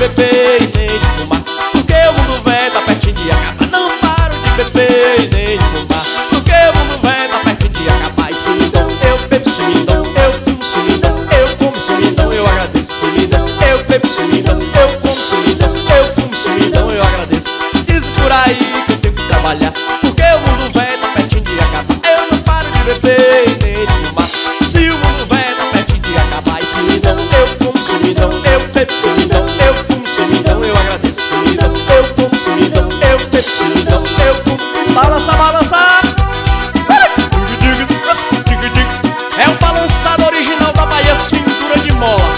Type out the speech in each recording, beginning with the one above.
beber e nem de fumar, porque o mundo velho tá pertinho de acabar. Não paro de beber e nem de fumar, porque o mundo velho tá pertinho de acabar. E se me dão, eu bebo, se me dão, eu fumo, se me dão, eu como, se me dão, eu agradeço. Se me dão, eu bebo, se me dão, eu como, se me dão, eu fumo, se me dão, eu agradeço. Diz por aí que eu tenho que trabalhar, porque o mundo velho tá pertinho de acabar. Eu não paro de beber e nem de fumar, se o mundo velho tá pertinho de acabar. E se me dão, eu como, se me dão, eu bebo, se me dão, eu fumo, se me dão, eu agradeço. Se me dão, eu como, se me dão, eu bebo, se me dão, eu fumo. Balança, balança. É o balançado original da Bahia, cintura de mola.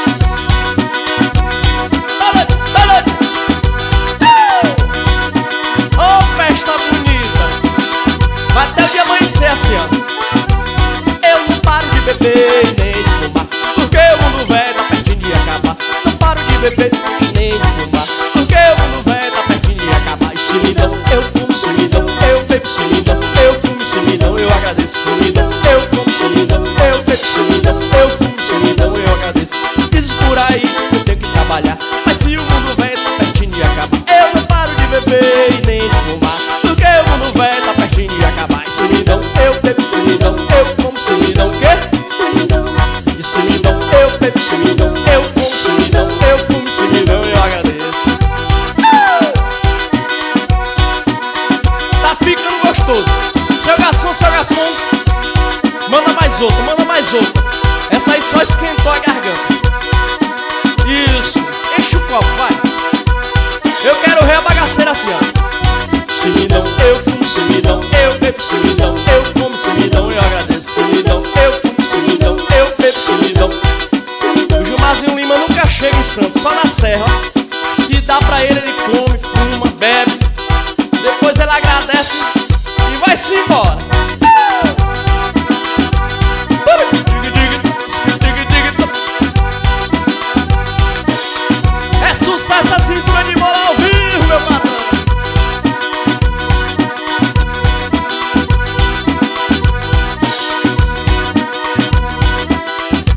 Oh, festa bonita. Vai até o dia amanhecer assim, ó. Eu não paro de beber e nem de fumar, porque o mundo velho tá pertinho de acabar. Não paro de beber e nem de fumar, porque o mundo velho tá pertinho de acabar. E se me dão, eu fumo, se me dão, eu bebo, se me dão, eu fumo, se me dão, eu agradeço. Se me dão, eu como, se me dão, eu bebo, se me dão, eu fumo, se me dão, eu agradeço. Diz por aí que eu tenho que trabalhar, mas se o mundo velho tá pertinho de acabar, eu não paro de beber e nem de fumar, porque o mundo velho tá pertinho de acabar. E se me dão, eu bebo, se me dão, eu como, se me dão, o quê? Se me dão. E se me dão, eu bebo, se me dão, eu como, se me dão, eu fumo, se me dão, eu agradeço. Tá ficando gostoso. Seu garçom, manda mais outro, manda mais outro. Essa aí só esquentou a garganta. Isso, enche o copo, vai. Eu quero ver a bagaceira assim, ó. Se me dão, eu fumo, se me dão, eu bebo, se me dão, eu como, se me dão, eu agradeço. Se me dão, eu fumo, se me dão, eu bebo, se me dão. O Gilmarzinho Lima nunca chega em Santos, só na serra. Se dá pra ele, ele come, fuma, bebe. Depois ele agradece e vai-se embora. É sucesso a cintura de